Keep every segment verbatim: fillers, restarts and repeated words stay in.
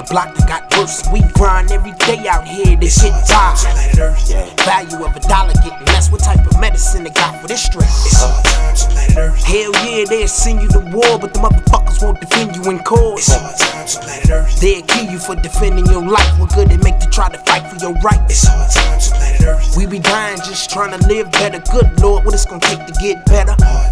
block that got worse. We grind every day out here to get by. Value of a dollar getting less. What type of medicine they got for this stress? Hell yeah, they'll send you to war, but the motherfuckers won't defend you in court. They'll kill you for defending your life. What good it make to try to fight for your rights? We be dying just trying to live better. Good Lord, what it's gonna take to get better?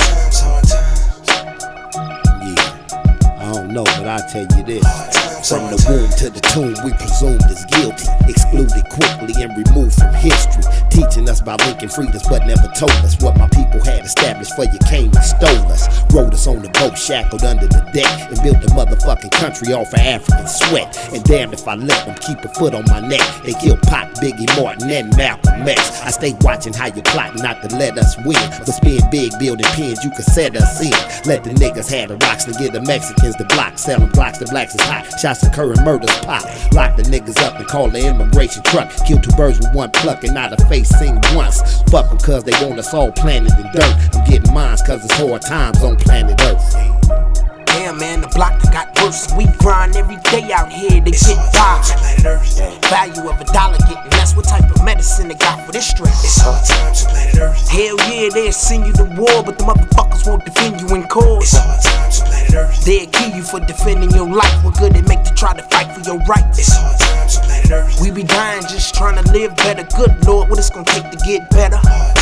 Yeah, I don't know, but I'll tell you this. From the womb to the tomb, we presumed as guilty, excluded quickly and removed from history. Teaching us about Lincoln freedoms, but never told us what my people had established for you came and stole us. Rode us on the boat, shackled under the deck, and built the motherfucking country off of African sweat. And damned if I let them keep a foot on my neck. They killed Pac, Biggie, Martin, and Malcolm X. I stay watching how you plotting not to let us win, but spin big, building pins you can set us in. Let the niggas have the rocks and give the Mexicans the blocks. Selling blocks, the blacks is hot. Shots occurring, murders pop. Lock the niggas up and call the immigration truck. Kill two birds with one pluck and not a face sing once. Fuck them cause they want us all planted in dirt. I'm getting mines cause it's hard times on planet Earth. Damn man, the block that got worse. We grind every day out here to get by. Value of a dollar getting less. What type of medicine they got for this stress? Hell yeah, they'll send you to war, but the motherfuckers won't defend you in court. They'll kill you for defending your life. What good it make to try to fight for your rights? We be dying just trying to live better. Good Lord, what it's gonna take to get better?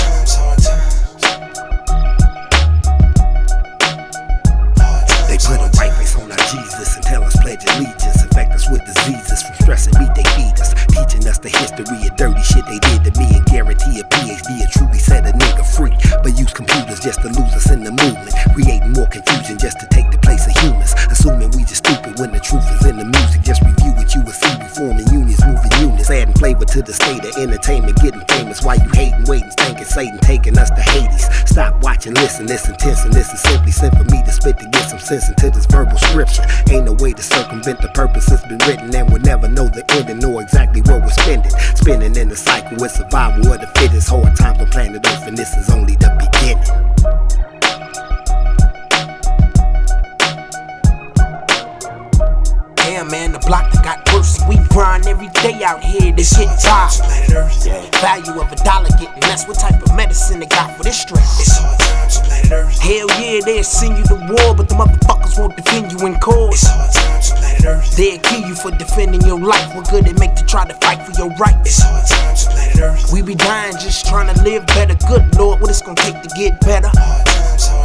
They put a white face on our Jesus and tell us pledge allegiance. Infect us with diseases from stress and meat they feed us. Teaching us the history of dirty shit they did to me and guarantee a P H D and truly set a nigga free. But use computers just to lose us in the movement, creating more confusion just to take the place of humans. Assuming we just stupid when the truth is in the music. Just review what you will see, reforming unions, moving units, adding flavor to the state of entertainment, getting famous. Why you hating, waiting, thinking Satan taking us to Hades? Stop watching, listen, this intense, and this is simply sent for me to spit to get some sense into this verbal scripture. Ain't no way to circumvent the purpose that's been written, and we'll never know the ending nor exactly what we're spending. Spinning in the cycle with survival of the fittest. Hard times on planet Earth, and this is only the beginning. Damn man, the block that got worse. We grind every day out here to get by. Value of a dollar getting less. What type of medicine they got for this stress? Hell yeah, they'll send you to war, but the motherfuckers won't defend you in court. They'll kill you for defending your life. What good it make to try to fight for your rights? We be dying just trying to live better. Good Lord, what it's gonna take to get better?